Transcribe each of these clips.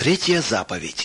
Третья заповедь.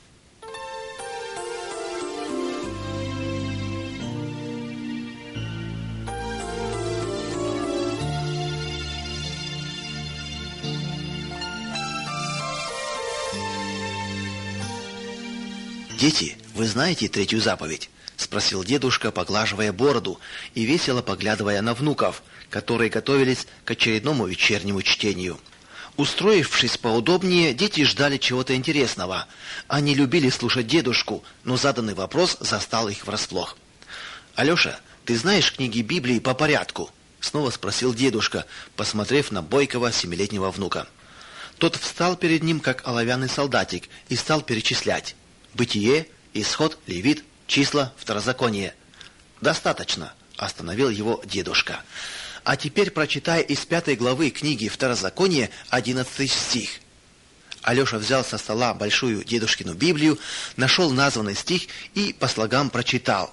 «Дети, вы знаете третью заповедь?» — спросил дедушка, поглаживая бороду и весело поглядывая на внуков, которые готовились к очередному вечернему чтению. Устроившись поудобнее, дети ждали чего-то интересного. Они любили слушать дедушку, но заданный вопрос застал их врасплох. «Алеша, ты знаешь книги Библии по порядку?» — снова спросил дедушка, посмотрев на бойкого 7-летнего внука. Тот встал перед ним, как оловянный солдатик, и стал перечислять. Бытие, Исход, Левит, Числа, Второзаконие. «Достаточно», — остановил его дедушка. «А теперь прочитай из 5 главы книги Второзаконие 11 стих». Алеша взял со стола большую дедушкину Библию, нашел названный стих и по слогам прочитал.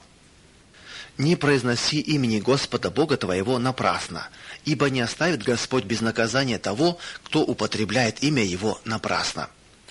«Не произноси имени Господа Бога твоего напрасно, ибо не оставит Господь без наказания того, кто употребляет имя Его напрасно».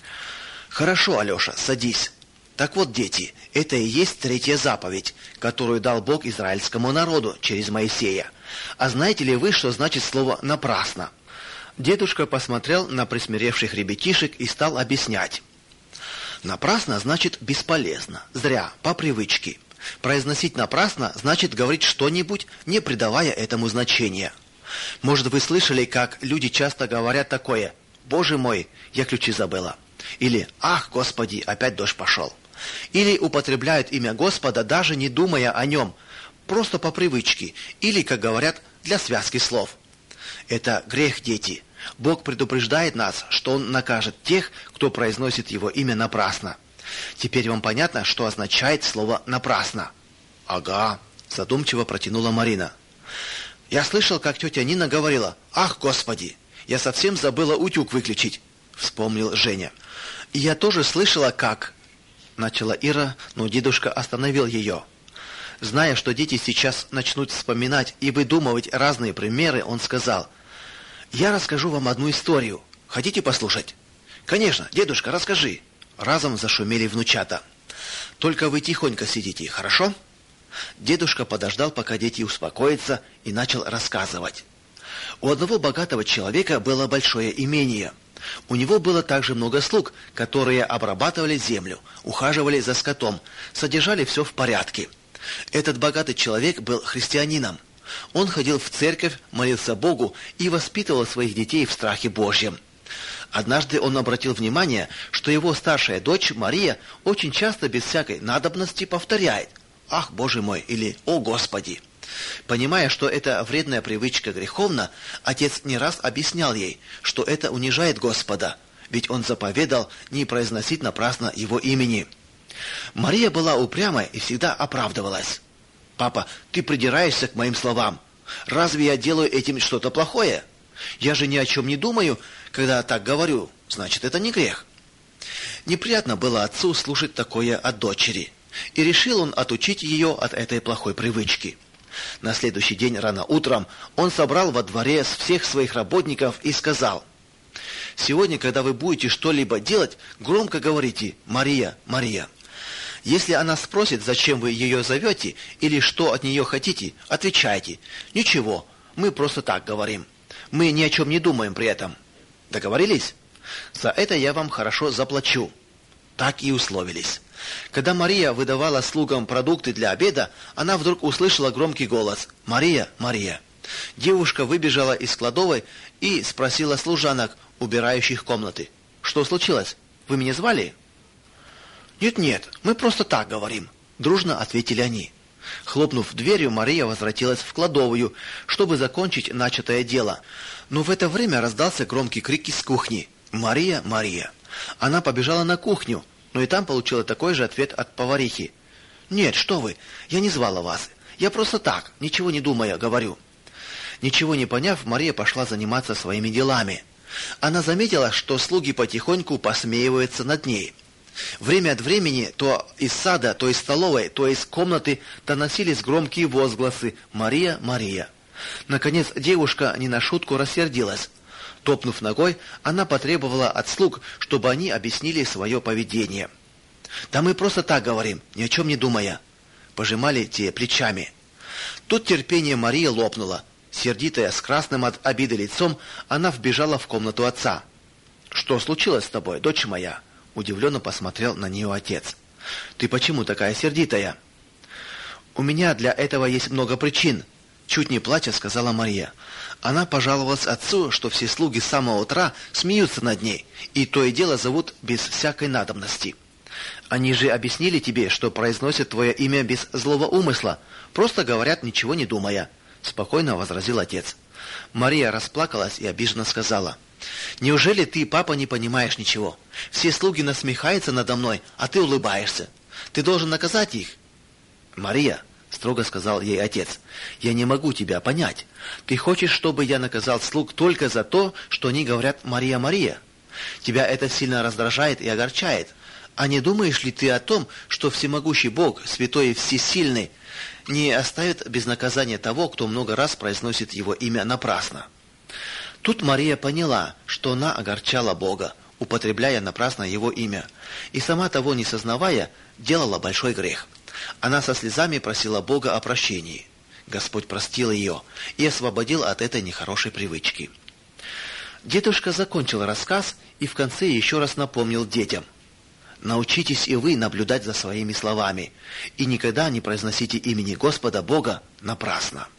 «Хорошо, Алеша, садись. Так вот, дети, это и есть третья заповедь, которую дал Бог израильскому народу через Моисея. А знаете ли вы, что значит слово «напрасно»?» Дедушка посмотрел на присмиревших ребятишек и стал объяснять. «Напрасно» значит «бесполезно», «зря», «по привычке». Произносить «напрасно» значит говорить что-нибудь, не придавая этому значения. Может, вы слышали, как люди часто говорят такое: «Боже мой, я ключи забыла». Или «Ах, Господи, опять дождь пошел». Или употребляют имя Господа, даже не думая о нем, просто по привычке, или, как говорят, для связки слов. Это грех, дети. Бог предупреждает нас, что Он накажет тех, кто произносит Его имя напрасно. Теперь вам понятно, что означает слово «напрасно»? «Ага», задумчиво протянула Марина. «Я слышал, как тетя Нина говорила: «Ах, Господи, я совсем забыла утюг выключить», — вспомнил Женя. «И я тоже слышала, как...» Начала Ира, но дедушка остановил ее. Зная, что дети сейчас начнут вспоминать и выдумывать разные примеры, он сказал: «Я расскажу вам одну историю. Хотите послушать?» «Конечно, дедушка, расскажи!» Разом зашумели внучата. «Только вы тихонько сидите, хорошо?» Дедушка подождал, пока дети успокоятся, и начал рассказывать. У одного богатого человека было большое имение. У него было также много слуг, которые обрабатывали землю, ухаживали за скотом, содержали все в порядке. Этот богатый человек был христианином. Он ходил в церковь, молился Богу и воспитывал своих детей в страхе Божьем. Однажды он обратил внимание, что его старшая дочь Мария очень часто без всякой надобности повторяет «Ах, Боже мой!» или «О, Господи!». Понимая, что эта вредная привычка греховна, отец не раз объяснял ей, что это унижает Господа, ведь он заповедал не произносить напрасно Его имени. Мария была упрямая и всегда оправдывалась. «Папа, ты придираешься к моим словам. Разве я делаю этим что-то плохое? Я же ни о чем не думаю, когда так говорю, значит, это не грех». Неприятно было отцу слушать такое от дочери, и решил он отучить ее от этой плохой привычки. На следующий день рано утром он собрал во дворе всех своих работников и сказал: «Сегодня, когда вы будете что-либо делать, громко говорите «Мария, Мария». Если она спросит, зачем вы ее зовете или что от нее хотите, отвечайте: «Ничего, мы просто так говорим. Мы ни о чем не думаем при этом». Договорились? За это я вам хорошо заплачу». Так и условились. Когда Мария выдавала слугам продукты для обеда, она вдруг услышала громкий голос: «Мария, Мария». Девушка выбежала из кладовой и спросила служанок, убирающих комнаты: «Что случилось? Вы меня звали?» «Нет-нет, мы просто так говорим», — дружно ответили они. Хлопнув дверью, Мария возвратилась в кладовую, чтобы закончить начатое дело. Но в это время раздался громкий крик из кухни: «Мария, Мария». Она побежала на кухню, но и там получила такой же ответ от поварихи: «Нет, что вы, я не звала вас. Я просто так, ничего не думая, говорю». Ничего не поняв, Мария пошла заниматься своими делами. Она заметила, что слуги потихоньку посмеиваются над ней. Время от времени то из сада, то из столовой, то из комнаты доносились громкие возгласы: «Мария, Мария». Наконец девушка не на шутку рассердилась. Топнув ногой, она потребовала от слуг, чтобы они объяснили свое поведение. «Да мы просто так говорим, ни о чем не думая», — пожимали те плечами. Тут терпение Марии лопнуло. Сердитая, с красным от обиды лицом, она вбежала в комнату отца. «Что случилось с тобой, дочь моя?» — удивленно посмотрел на нее отец. «Ты почему такая сердитая?» «У меня для этого есть много причин», — чуть не плача сказала Мария. Она пожаловалась отцу, что все слуги с самого утра смеются над ней, и то и дело зовут без всякой надобности. «Они же объяснили тебе, что произносят твое имя без злого умысла, просто говорят, ничего не думая», — спокойно возразил отец. Мария расплакалась и обиженно сказала: «Неужели ты, папа, не понимаешь ничего? Все слуги насмехаются надо мной, а ты улыбаешься. Ты должен наказать их». «Мария», — строго сказал ей отец, — «я не могу тебя понять. Ты хочешь, чтобы я наказал слуг только за то, что они говорят «Мария, Мария»? Тебя это сильно раздражает и огорчает. А не думаешь ли ты о том, что всемогущий Бог, святой и всесильный, не оставит без наказания того, кто много раз произносит его имя напрасно?» Тут Мария поняла, что она огорчала Бога, употребляя напрасно его имя, и сама того не сознавая, делала большой грех. Она со слезами просила Бога о прощении. Господь простил ее и освободил от этой нехорошей привычки. Дедушка закончил рассказ и в конце еще раз напомнил детям: «Научитесь и вы наблюдать за своими словами, и никогда не произносите имени Господа Бога напрасно».